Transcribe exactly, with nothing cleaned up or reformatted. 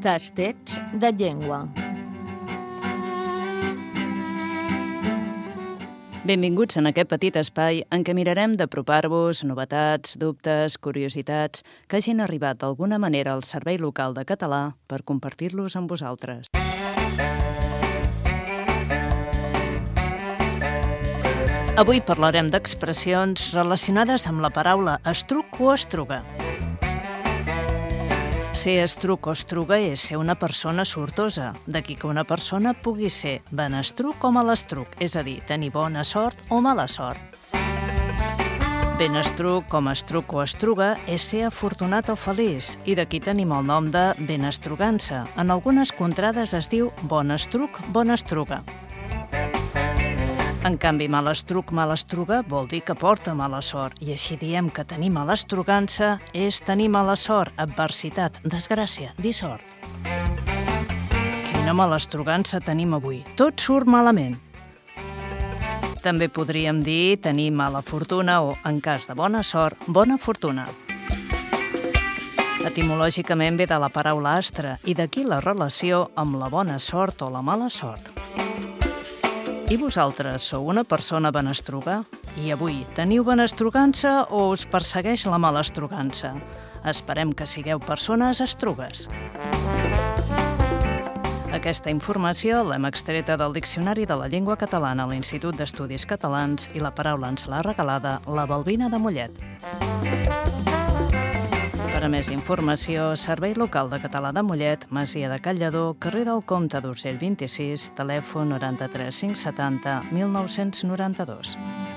Tastets de llengua. Benvinguts en aquest petit espai en què mirarem d'apropar-vos novetats, dubtes, curiositats que hagin arribat d'alguna manera al Servei Local de Català per compartir-los amb vosaltres. Avui parlarem d'expressions relacionades amb la paraula estruc o estruga. Ser estruc o estruga és ser una persona sortosa, d'aquí que una persona pugui ser benestruc o malastruc, és a dir, tenir bona sort o mala sort. Benestruc, com estruc o estruga, és ser afortunat o feliç, i d'aquí tenim el nom de benestrugança. En algunes contrades es diu bon estruc, bona estruga. En canvi, malastruc, malastruga vol dir que porta mala sort, i així diem que tenir malastrugança és tenir mala sort, adversitat, desgràcia, dissort. Quina malastrugança tenim avui? Tot surt malament. També podríem dir tenir mala fortuna o, en cas de bona sort, bona fortuna. Etimològicament ve de la paraula astre, i d'aquí la relació amb la bona sort o la mala sort. I vosaltres sou una persona benestruga? I avui teniu benestrugança o us persegueix la malastrugança? Esperem que sigueu persones estrugues. Aquesta informació l'hem extreta del Diccionari de la Llengua Catalana a l'Institut d'Estudis Catalans i la paraula ens l'ha regalada la Balbina de Mollet. Per a més informació, Servei Local de Català de Mollet, Masia de Can Lledó, carrer del Comte d'Urgell vint-i-sis, telèfon noranta-tres cinc setanta mil nou-cents noranta-dos.